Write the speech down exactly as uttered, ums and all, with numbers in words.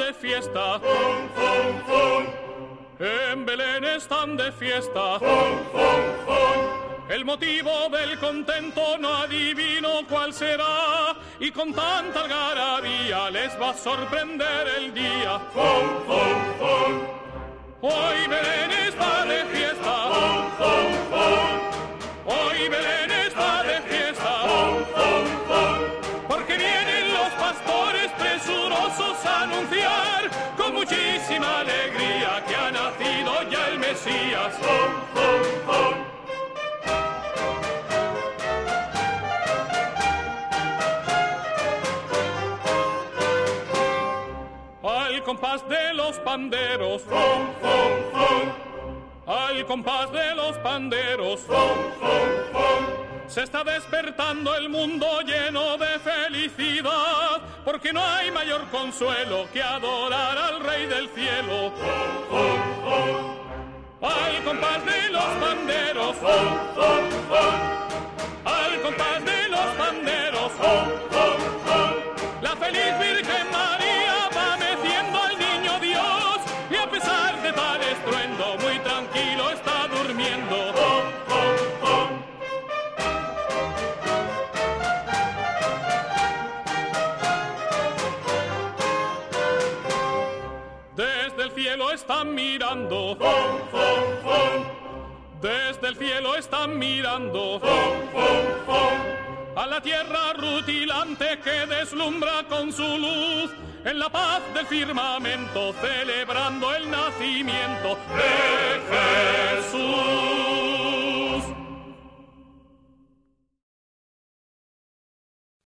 de fiesta. Fum, fum, fum. En Belén están de fiesta. Fum, fum, fum. El motivo del contento no adivino cuál será, y con tanta algarabía les va a sorprender el día. Fum, fum, fum. Hoy Belén está de fiesta. Fum, fum, fum. Hoy Belén está de fiesta. Fum, fum, fum. Porque vienen los pastores presurosos a anunciar con muchísima alegría que ha nacido ya el Mesías. Fum, fum, fum. Al compás de los panderos, Fum, fum, fum. al compás de los panderos, Fum, fum, fum. se está despertando el mundo lleno de felicidad, porque no hay mayor consuelo que adorar al Rey del cielo. Fum, fum. Al compás de los panderos, Fum, fum, fum. al compás de los panderos, Fum, fum, fum. la feliz Virgen María va meciendo al niño Dios, y a pesar de tal estruendo muy tranquilo está durmiendo. Fum, fum, fum. Desde el cielo están mirando, Fum, fum, fum. desde el cielo están mirando Fum, fum, fum. a la tierra rutilante que deslumbra con su luz en la paz del firmamento, celebrando el nacimiento de Jesús.